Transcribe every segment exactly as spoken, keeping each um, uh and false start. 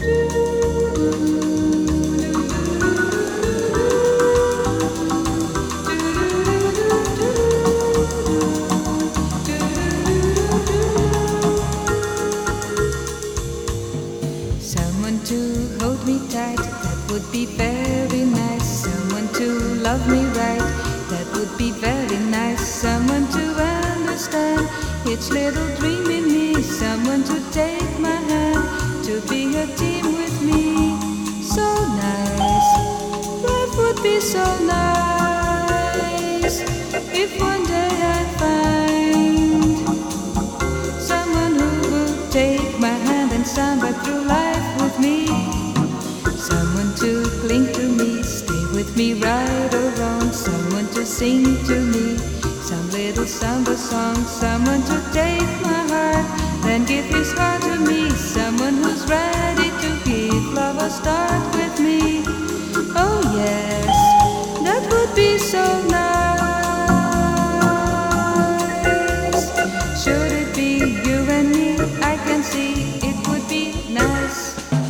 Someone to hold me tight, that would be very nice. Someone to love me right, that would be very nice. Someone to understand each little dream in me. Someone to take my hand, to be a team with me. So nice, life would be so nice if one day I find someone who would take my hand and samba through life with me. Someone to cling to me, stay with me right or wrong. Someone to sing to me some little samba song. Someone to take my heart, then give his heart to me. Someone who's ready to give love a start with me. Oh yes, that would be so nice. Should it be you and me, I can see it would be nice.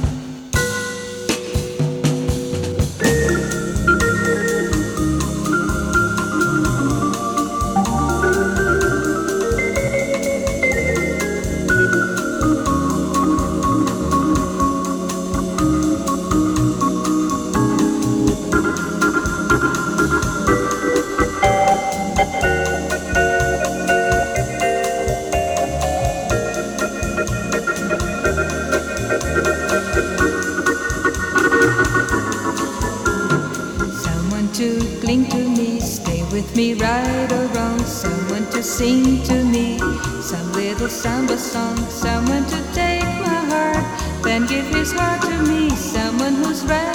To cling to me, stay with me right or wrong. Someone to sing to me some little samba song. Someone to take my heart, then give his heart to me. Someone who's ready